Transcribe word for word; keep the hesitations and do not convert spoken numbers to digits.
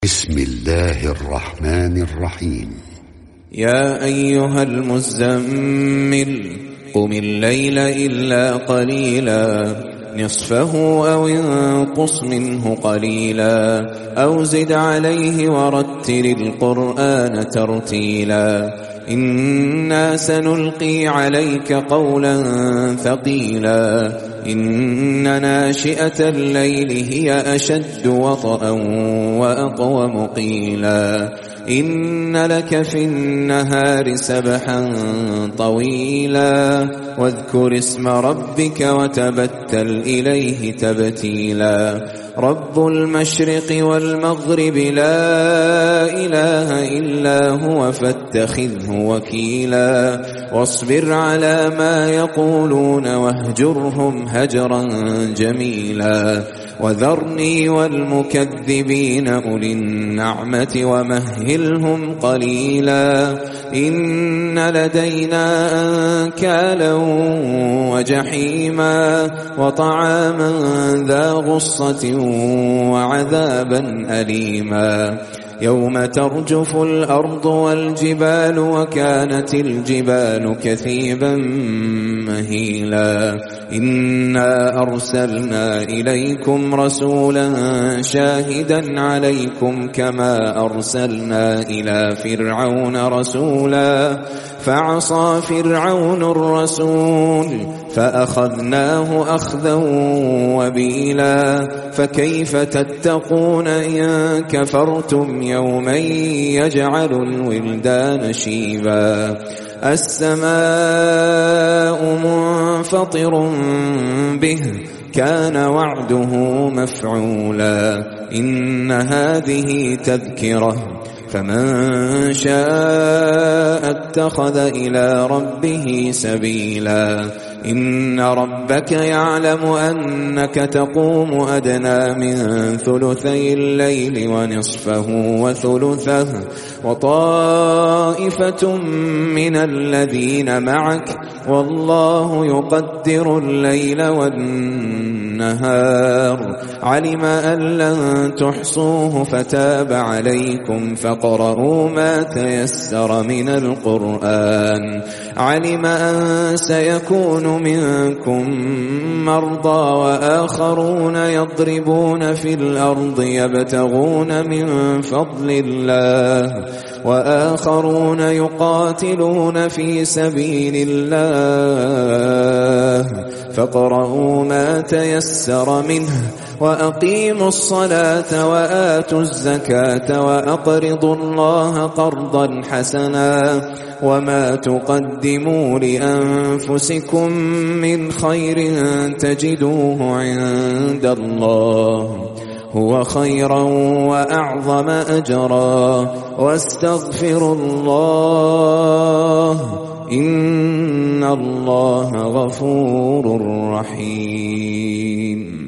بسم الله الرحمن الرحيم. يا أيها المزمل قم الليل إلا قليلا نصفه أو انقص منه قليلا أو زد عليه ورتل القرآن ترتيلا إنا سنلقي عليك قولا ثقيلا إن ناشئة الليل هي أشد وطئا وأقوم قيلا إن لك في النهار سبحا طويلا واذكر اسم ربك وتبتل إليه تبتيلا رب المشرق والمغرب لا إله إلا هو فاتخذه وكيلا واصبر على ما يقولون واهجرهم هجرا جميلا وذرني والمكذبين أولي النعمة ومهلهم قليلا إن لدينا أنكالا وجحيما وطعاما ذا غصة وعذابا أليما يوم ترجف الأرض والجبال وكانت الجبال كثيبا مهيلا إنا أرسلنا إليكم رسولا شاهدا عليكم كما أرسلنا إلى فرعون رسولا فعصى فرعون الرسول فأخذناه أخذا وبيلا فكيف تتقون إن كفرتم يوما يجعل الولدان شيبا السماء منفطر به كان وعده مفعولا إن هذه تذكرة فمن شاء اتخذ إلى ربه سبيلا إن ربك يعلم أنك تقوم أدنى من ثلثي الليل ونصفه وثلثه وطائفة من الذين معك والله يقدر الليل والنهار علم أن لن تحصوه فتاب عليكم فاقرؤوا ما تيسر من القرآن علم أن سيكون منكم مرضى وآخرون يضربون في الأرض يبتغون من فضل الله وآخرون يقاتلون في سبيل الله فاقرؤوا ما تيسر منه وأقيموا الصلاة وآتوا الزكاة وأقرضوا الله قرضا حسنا وما تقدموا لأنفسكم من خير تجدوه عند الله هو خيرا وأعظم أجرا واستغفروا الله إن الله غفور رحيم.